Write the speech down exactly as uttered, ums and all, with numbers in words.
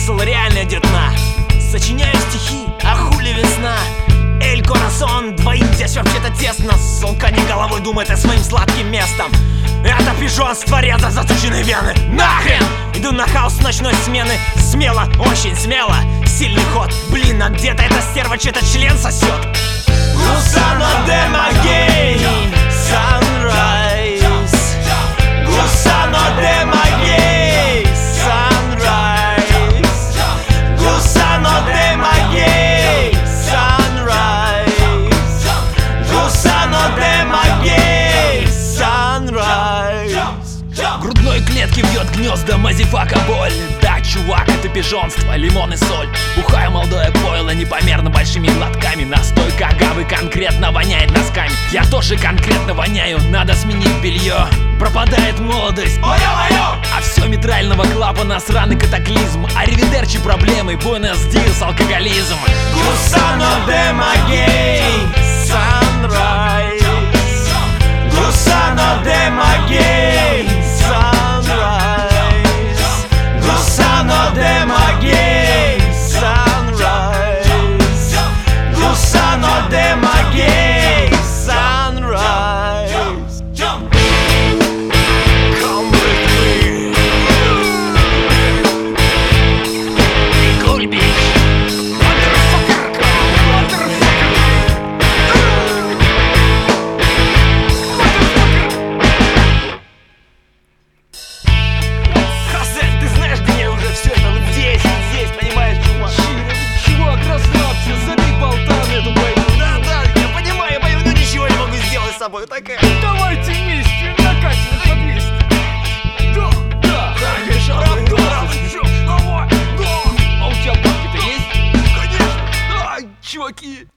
смысл реально детна. Сочиняю стихи, а хули весна. Эль Корасон, двоим здесь вообще-то тесно. Сука не головой думает о своим сладким местом. Это пижонство, реза заточенные вены. Нахрен! Иду на хаос ночной смены. Смело, очень смело. Сильный ход, блин, а где-то эта стерва чей-то член сосет. Гусано де магей, sunrise. Гусано де магей, sunrise. Гусано де магей, sunrise. Гусано де магей, sunrise. Грудной клетки вьет гнезда мазифака боль. Да, чувак, это пижонство, лимон и соль. Бухаю молодое пойло непомерно большими глотками. Настойка агавы конкретно воняет носками. Я тоже конкретно воняю, надо сменить белье. Пропадает молодость, а все митрального клапана сраный катаклизм. Аривидерчи проблемы, буэнос диас алкоголизм. Гусано де магей, sunrise. Гусано де магей, sunrise. Гусано де магей, sunrise. Гусано де магей, sunrise. Come with me. Cool bitch. Motherfucker, motherfucker. Хасе, ты знаешь, где уже все это? Вот здесь, здесь, понимаешь, чувак? Чувак, расслабься, забей болтан эту байку. Да, да, я понимаю, я понимаю, но ничего не могу сделать с собой. Такая. Давайте вместе накатим по двести. Да, да. Конечно, Давай, давай, да. А у тебя бабки-то есть? конечно. Да, чуваки.